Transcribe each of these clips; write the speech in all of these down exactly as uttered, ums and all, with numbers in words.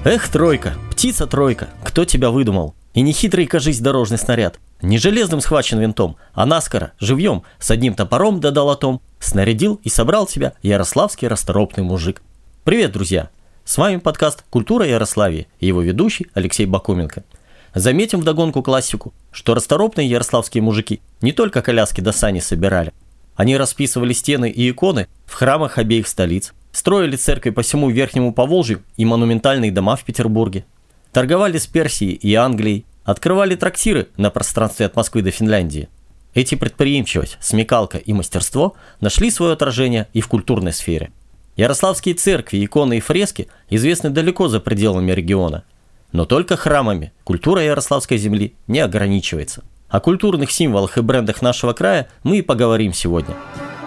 Эх, тройка, птица-тройка, кто тебя выдумал? И не хитрый, кажись, дорожный снаряд, не железным схвачен винтом, а наскоро, живьем, с одним топором да долотом, снарядил и собрал тебя ярославский расторопный мужик. Привет, друзья! С вами подкаст «Культура Ярославии» и его ведущий Алексей Бакуменко. Заметим вдогонку классику, что расторопные ярославские мужики не только коляски до сани собирали. Они расписывали стены и иконы в храмах обеих столиц, строили церкви по всему Верхнему Поволжью и монументальные дома в Петербурге, торговали с Персией и Англией, открывали трактиры на пространстве от Москвы до Финляндии. Эти предприимчивость, смекалка и мастерство нашли свое отражение и в культурной сфере. Ярославские церкви, иконы и фрески известны далеко за пределами региона. Но только храмами культура ярославской земли не ограничивается. О культурных символах и брендах нашего края мы и поговорим сегодня.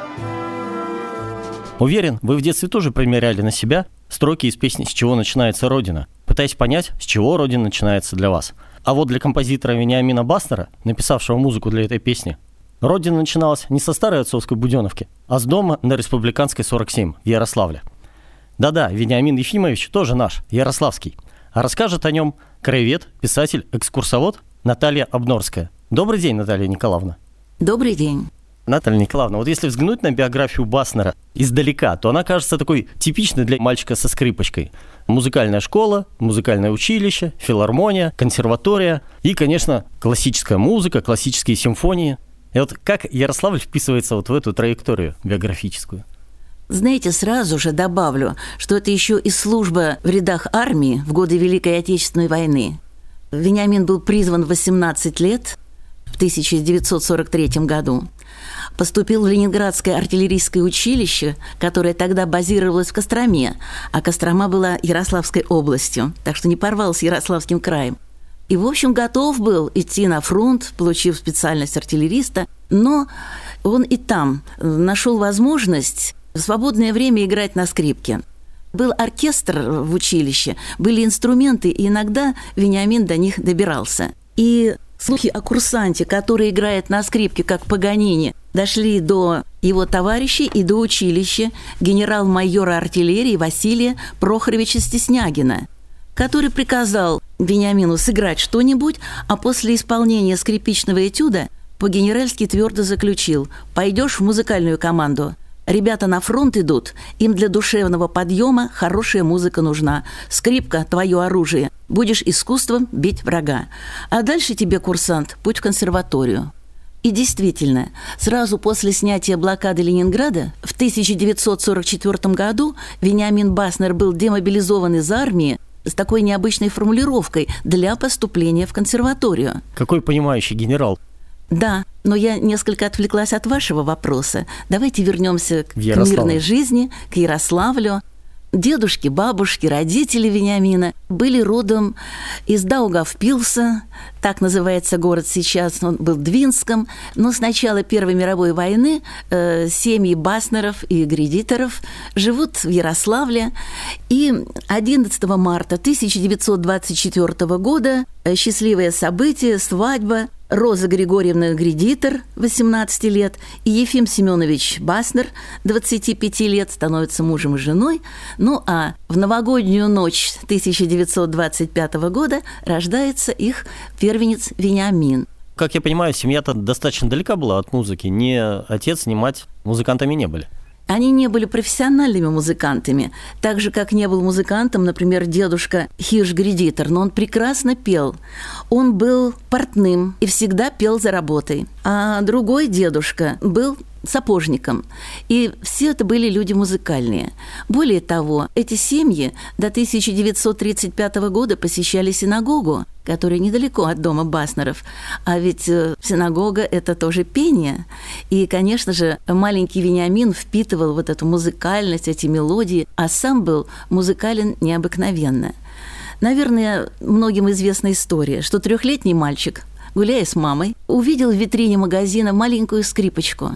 Уверен, вы в детстве тоже примеряли на себя строки из песни «С чего начинается Родина», пытаясь понять, с чего Родина начинается для вас. А вот для композитора Вениамина Баснера, написавшего музыку для этой песни, Родина начиналась не со старой отцовской Буденовки, а с дома на Республиканской сорок семь в Ярославле. Да-да, Вениамин Ефимович тоже наш, ярославский. А расскажет о нем краевед, писатель, экскурсовод Наталья Обнорская. Добрый день, Наталья Николаевна. Добрый день. Наталья Николаевна, вот если взглянуть на биографию Баснера издалека, то она кажется такой типичной для мальчика со скрипочкой. Музыкальная школа, музыкальное училище, филармония, консерватория и, конечно, классическая музыка, классические симфонии. И вот как Ярославль вписывается вот в эту траекторию биографическую? Знаете, сразу же добавлю, что это еще и служба в рядах армии в годы Великой Отечественной войны. Вениамин был призван в восемнадцать лет в тысяча девятьсот сорок третьем году. Поступил в Ленинградское артиллерийское училище, которое тогда базировалось в Костроме, а Кострома была Ярославской областью, так что не порвал с Ярославским краем. И, в общем, готов был идти на фронт, получив специальность артиллериста, но он и там нашел возможность в свободное время играть на скрипке. Был оркестр в училище, были инструменты, и иногда Вениамин до них добирался. И слухи о курсанте, который играет на скрипке, как Паганини, дошли до его товарищей и до училища генерал-майора артиллерии Василия Прохоровича Стеснягина, который приказал Вениамину сыграть что-нибудь, а после исполнения скрипичного этюда по-генеральски твердо заключил: «Пойдешь в музыкальную команду. Ребята на фронт идут, им для душевного подъема хорошая музыка нужна. Скрипка – твое оружие. Будешь искусством бить врага. А дальше тебе, курсант, путь в консерваторию». И действительно, сразу после снятия блокады Ленинграда в тысяча девятьсот сорок четвёртом году Вениамин Баснер был демобилизован из армии с такой необычной формулировкой для поступления в консерваторию. Какой понимающий генерал. Да, но я несколько отвлеклась от вашего вопроса. Давайте вернемся к мирной жизни, к Ярославлю. Дедушки, бабушки, родители Вениамина были родом из Даугавпилса, так называется город сейчас, он был Двинском, но с начала Первой мировой войны э, семьи Баснеров и Гредиторов живут в Ярославле, и одиннадцатого марта тысяча девятьсот двадцать четвёртого года э, счастливое событие, свадьба. Роза Григорьевна Гредитор, восемнадцать лет, и Ефим Семенович Баснер, двадцать пять лет, становятся мужем и женой. Ну а в новогоднюю ночь тысяча девятьсот двадцать пятого года рождается их первенец Вениамин. Как я понимаю, семья-то достаточно далека была от музыки. Ни отец, ни мать музыкантами не были. Они не были профессиональными музыкантами, так же, как не был музыкантом, например, дедушка Хирш-Гредитор, но он прекрасно пел. Он был портным и всегда пел за работой. А другой дедушка был сапожником. И все это были люди музыкальные. Более того, эти семьи до тысяча девятьсот тридцать пятого года посещали синагогу, которая недалеко от дома Баснеров. А ведь синагога – это тоже пение. И, конечно же, маленький Вениамин впитывал вот эту музыкальность, эти мелодии, а сам был музыкален необыкновенно. Наверное, многим известна история, что трехлетний мальчик, гуляя с мамой, увидел в витрине магазина маленькую скрипочку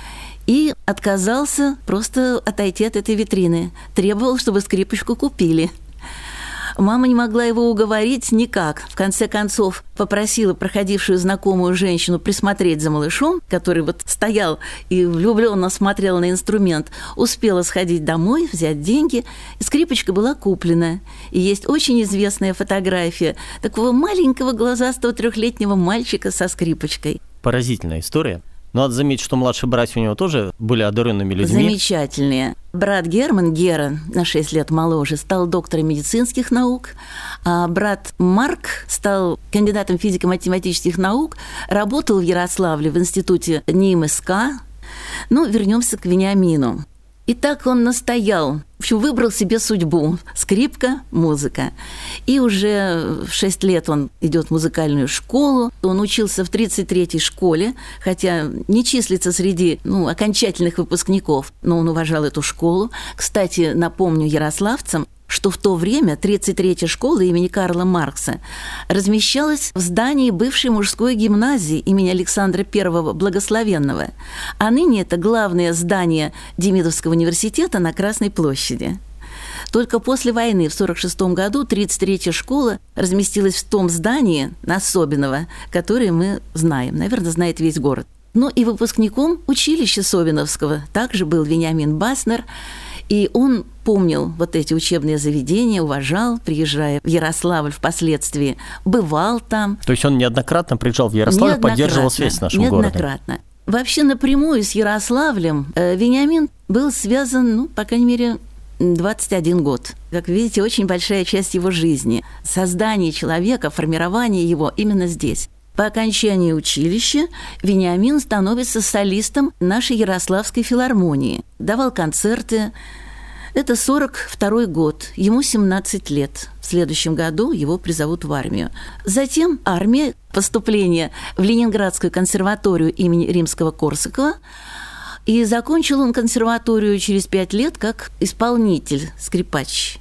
и отказался просто отойти от этой витрины. Требовал, чтобы скрипочку купили. Мама не могла его уговорить никак. В конце концов, попросила проходившую знакомую женщину присмотреть за малышом, который вот стоял и влюбленно смотрел на инструмент. Успела сходить домой, взять деньги, и скрипочка была куплена. И есть очень известная фотография такого маленького глазастого трехлетнего мальчика со скрипочкой. Поразительная история. Но надо заметить, что младшие братья у него тоже были одаренными людьми. Замечательные. Брат Герман, Гера, на шесть лет моложе, стал доктором медицинских наук, а брат Марк стал кандидатом физико-математических наук, работал в Ярославле в институте НИИМСК. Ну, вернемся к Вениамину. И так он настоял, в общем, выбрал себе судьбу – скрипка, музыка. И уже в шесть лет он идет в музыкальную школу. Он учился в тридцать третьей школе, хотя не числится среди ну, окончательных выпускников, но он уважал эту школу. Кстати, напомню ярославцам, что в то время тридцать третья школа имени Карла Маркса размещалась в здании бывшей мужской гимназии имени Александра Первого Благословенного, а ныне это главное здание Демидовского университета на Красной площади. Только после войны в сорок шестом году тридцать третья школа разместилась в том здании Собинова, которое мы знаем, наверное, знает весь город. Но и выпускником училища Собиновского также был Вениамин Баснер, и он помнил вот эти учебные заведения, уважал, приезжая в Ярославль впоследствии, бывал там. То есть он неоднократно приезжал в Ярославль, поддерживал связь с нашим городом? Неоднократно. Вообще напрямую с Ярославлем Вениамин был связан, ну, по крайней мере, двадцать один год. Как видите, очень большая часть его жизни. Создание человека, формирование его именно здесь. По окончании училища Вениамин становится солистом нашей Ярославской филармонии. Давал концерты. Это сорок второй год, ему семнадцать лет. В следующем году его призовут в армию. Затем армия, поступление в Ленинградскую консерваторию имени Римского-Корсакова. И закончил он консерваторию через пять лет как исполнитель, скрипач.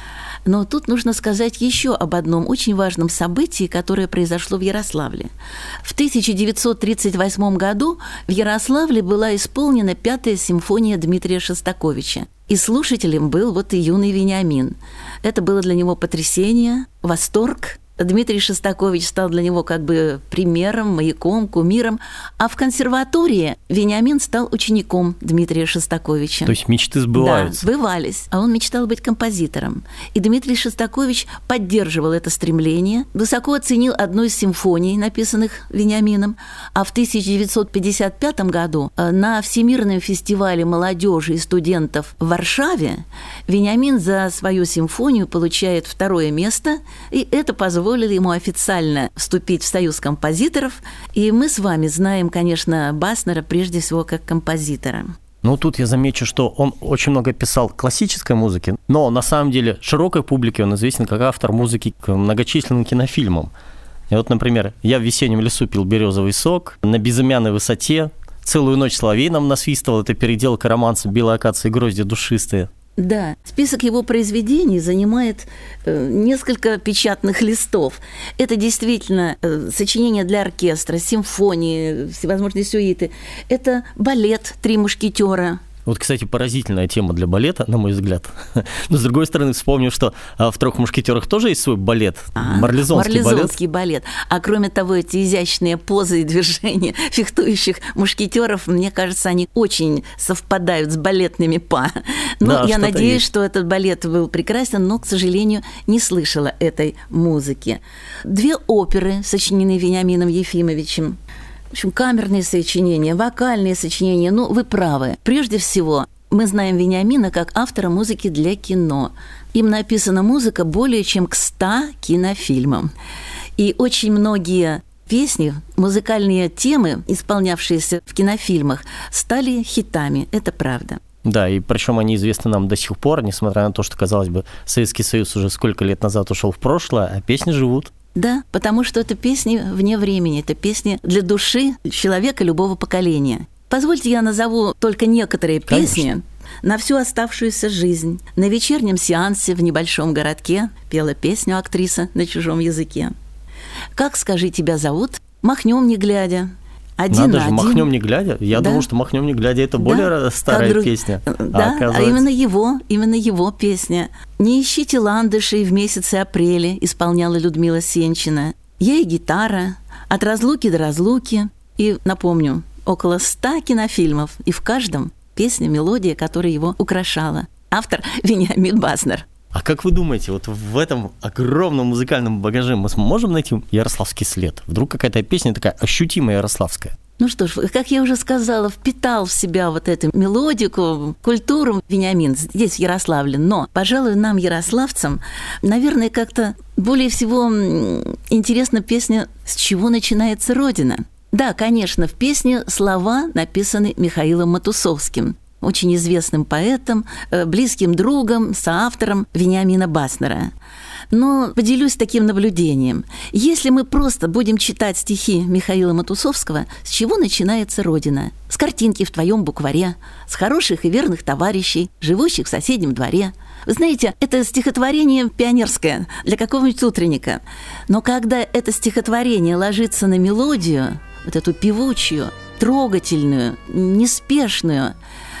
Но тут нужно сказать еще об одном очень важном событии, которое произошло в Ярославле. В тысяча девятьсот тридцать восьмом году в Ярославле была исполнена пятая симфония Дмитрия Шостаковича. И слушателем был вот и юный Вениамин. Это было для него потрясение, восторг. Дмитрий Шостакович стал для него как бы примером, маяком, кумиром. А в консерватории Вениамин стал учеником Дмитрия Шостаковича. То есть мечты сбываются. Да, сбывались. А он мечтал быть композитором. И Дмитрий Шостакович поддерживал это стремление, высоко оценил одну из симфоний, написанных Вениамином. А в тысяча девятьсот пятьдесят пятом году на Всемирном фестивале молодежи и студентов в Варшаве Вениамин за свою симфонию получает второе место, и это позволило ему официально вступить в союз композиторов. И мы с вами знаем, конечно, Баснера прежде всего как композитора. Ну, тут я замечу, что он очень много писал классической музыки, но на самом деле широкой публике он известен как автор музыки к многочисленным кинофильмам. И вот, например, «Я в весеннем лесу пил березовый сок», «На безымянной высоте», «Целую ночь соловей нам насвистывал», это переделка романса «Белая акация и грозди душистые». Да, список его произведений занимает э, несколько печатных листов. Это действительно э, сочинения для оркестра, симфонии, всевозможные сюиты. Это балет «Три мушкетера». Вот, кстати, поразительная тема для балета, на мой взгляд. Но, с другой стороны, вспомню, что в «Трех мушкетерах» тоже есть свой балет, а, марлезонский, марлезонский балет. балет. А кроме того, эти изящные позы и движения фехтующих мушкетеров, мне кажется, они очень совпадают с балетными па. Ну, да, я надеюсь, есть. что этот балет был прекрасен, но, к сожалению, не слышала этой музыки. Две оперы сочинены Вениамином Ефимовичем. В общем, камерные сочинения, вокальные сочинения, ну, вы правы. Прежде всего, мы знаем Вениамина как автора музыки для кино. Им написана музыка более чем к ста кинофильмам. И очень многие песни, музыкальные темы, исполнявшиеся в кинофильмах, стали хитами. Это правда. Да, и причем они известны нам до сих пор, несмотря на то, что, казалось бы, Советский Союз уже сколько лет назад ушел в прошлое, а песни живут. Да, потому что это песни вне времени, это песни для души человека любого поколения. Позвольте, я назову только некоторые песни. Конечно. На всю оставшуюся жизнь. На вечернем сеансе в небольшом городке пела песню актриса на чужом языке. Как, скажи, тебя зовут? Махнем не глядя. Один Надо на же, один. «Махнем не глядя». Я Да. думал, что «Махнем не глядя» — это Да. более старая А друг- песня. Да, а, оказывается- именно его, именно его песня. «Не ищите ландышей в месяце апреле» исполняла Людмила Сенчина. «Ей гитара», «От разлуки до разлуки». И, напомню, около ста кинофильмов, и в каждом песня, мелодия, которая его украшала. Автор Вениамин Баснер. А как вы думаете, вот в этом огромном музыкальном багаже мы сможем найти ярославский след? Вдруг какая-то песня такая ощутимая ярославская? Ну что ж, как я уже сказала, впитал в себя вот эту мелодику, культуру Вениамин здесь, в Ярославле. Но, пожалуй, нам, ярославцам, наверное, как-то более всего интересна песня «С чего начинается Родина?». Да, конечно, в песне слова написаны Михаилом Матусовским, очень известным поэтом, близким другом, соавтором Вениамина Баснера. Но поделюсь таким наблюдением. Если мы просто будем читать стихи Михаила Матусовского, с чего начинается Родина? С картинки в твоем букваре, с хороших и верных товарищей, живущих в соседнем дворе. Вы знаете, это стихотворение пионерское для какого-нибудь утренника. Но когда это стихотворение ложится на мелодию, вот эту певучую, трогательную, неспешную,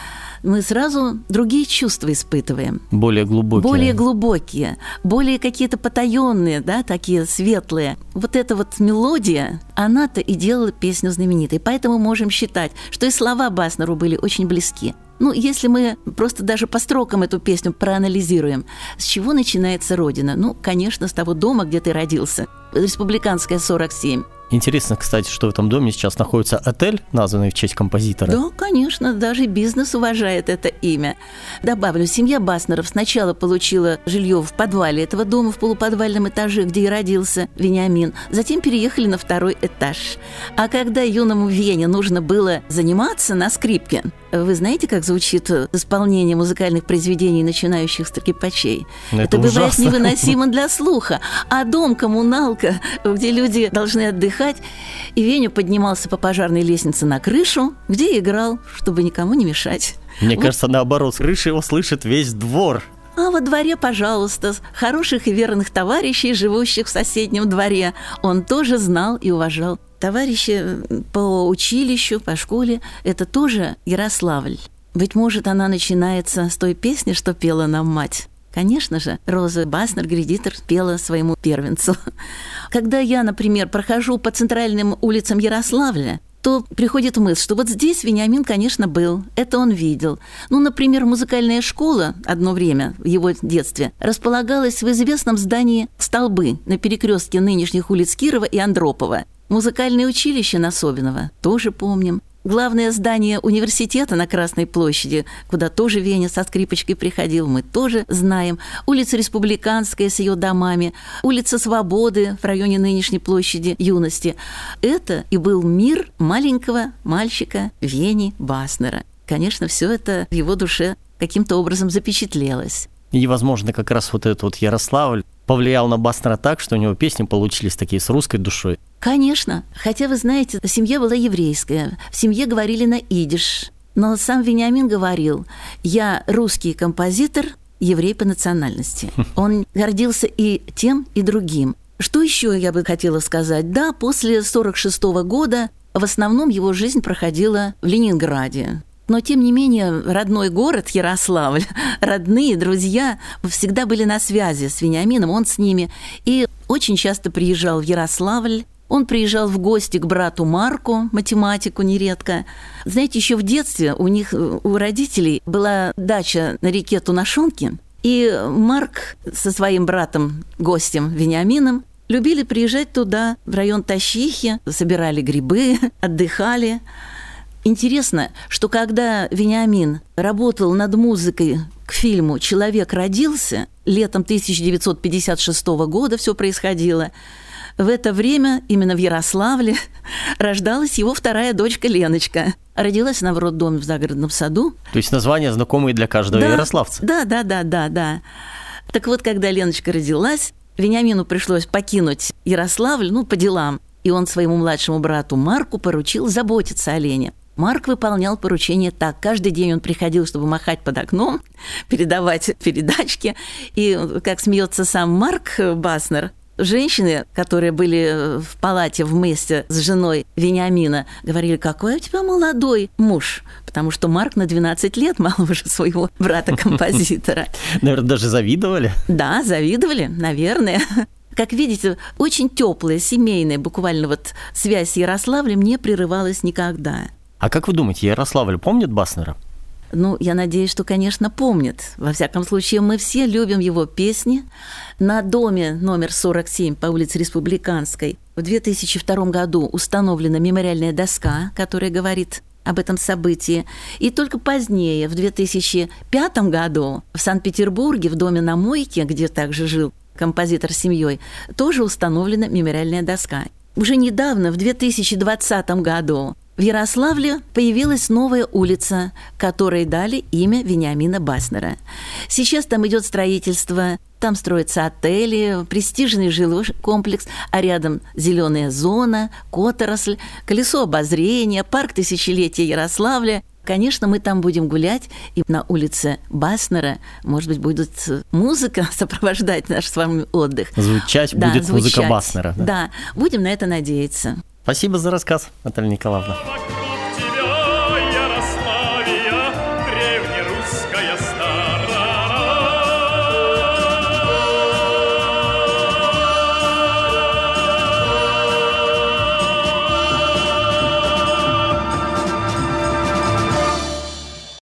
мы сразу другие чувства испытываем. Более глубокие. Более глубокие, более какие-то потаенные, да, такие светлые. Вот эта вот мелодия, она-то и делала песню знаменитой. Поэтому можем считать, что и слова Баснеру были очень близки. Ну, если мы просто даже по строкам эту песню проанализируем, с чего начинается Родина? Ну, конечно, с того дома, где ты родился. Республиканская, сорок семь. Интересно, кстати, что в этом доме сейчас находится отель, названный в честь композитора. Да, конечно, даже бизнес уважает это имя. Добавлю, семья Баснеров сначала получила жилье в подвале этого дома, в полуподвальном этаже, где и родился Вениамин. Затем переехали на второй этаж. А когда юному Вене нужно было заниматься на скрипке, вы знаете, как звучит исполнение музыкальных произведений начинающих скрипачей? Это, это бывает ужасно. невыносимо для слуха. А дом, коммуналка, где люди должны отдыхать, и Веня поднимался по пожарной лестнице на крышу, где играл, чтобы никому не мешать. Мне Вот. кажется, наоборот, с крыши его слышит весь двор. А во дворе, пожалуйста, хороших и верных товарищей, живущих в соседнем дворе, он тоже знал и уважал. Товарищи по училищу, по школе – это тоже Ярославль. Быть может, она начинается с той песни, что пела нам мать. Конечно же, Роза Баснер-Гредитер пела своему первенцу. Когда я, например, прохожу по центральным улицам Ярославля, то приходит мысль, что вот здесь Вениамин, конечно, был, это он видел. Ну, например, музыкальная школа одно время в его детстве располагалась в известном здании «Столбы» на перекрестке нынешних улиц Кирова и Андропова. Музыкальное училище Насобинова тоже помним. Главное здание университета на Красной площади, куда тоже Веня со скрипочкой приходил, мы тоже знаем. Улица Республиканская с ее домами, улица Свободы в районе нынешней площади Юности. Это и был мир маленького мальчика Вени Баснера. Конечно, все это в его душе каким-то образом запечатлелось. И, возможно, как раз вот этот вот Ярославль повлиял на Баснера так, что у него песни получились такие с русской душой. Конечно, хотя, вы знаете, семья была еврейская, в семье говорили на идиш. Но сам Вениамин говорил: «Я русский композитор, еврей по национальности». Он гордился и тем, и другим. Что еще я бы хотела сказать? Да, после сорок шестого года в основном его жизнь проходила в Ленинграде. Но, тем не менее, родной город Ярославль, родные, друзья всегда были на связи с Вениамином, он с ними. И очень часто приезжал в Ярославль. Он приезжал в гости к брату Марку, математику нередко. Знаете, еще в детстве у них, у родителей, была дача на реке Тунашонки. И Марк со своим братом-гостем Вениамином любили приезжать туда, в район Тащихи, собирали грибы, отдыхали. Интересно, что когда Вениамин работал над музыкой к фильму «Человек родился», летом тысяча девятьсот пятьдесят шестого года все происходило, в это время именно в Ярославле рождалась его вторая дочка Леночка. Родилась она в роддоме в загородном саду. То есть названия знакомые для каждого да, ярославца. Да, да, да, да, да. Так вот, когда Леночка родилась, Вениамину пришлось покинуть Ярославль, ну, по делам. И он своему младшему брату Марку поручил заботиться о Лене. Марк выполнял поручение так. Каждый день он приходил, чтобы махать под окном, передавать передачки. И, как смеется сам Марк Баснер, женщины, которые были в палате вместе с женой Вениамина, говорили: какой у тебя молодой муж, потому что Марк на двенадцать лет моложе своего брата-композитора. Наверное, даже завидовали? Да, завидовали, наверное. Как видите, очень теплая, семейная буквально вот связь с Ярославлем не прерывалась никогда. А как вы думаете, Ярославль помнит Баснера? Ну, я надеюсь, что, конечно, помнит. Во всяком случае, мы все любим его песни. На доме номер сорок семь по улице Республиканской в две тысячи втором году установлена мемориальная доска, которая говорит об этом событии. И только позднее, в две тысячи пятом году, в Санкт-Петербурге, в доме на Мойке, где также жил композитор с семьей, тоже установлена мемориальная доска. Уже недавно, в две тысячи двадцатом году, в Ярославле появилась новая улица, которой дали имя Вениамина Баснера. Сейчас там идет строительство, там строятся отели, престижный жилой комплекс, а рядом зеленая зона, Которосль, колесо обозрения, парк тысячелетия Ярославля. Конечно, мы там будем гулять, и на улице Баснера, может быть, будет музыка сопровождать наш с вами отдых. Звучать да, будет звучать. Музыка Баснера. Да. да, будем на это надеяться. Спасибо за рассказ, Наталья Николаевна.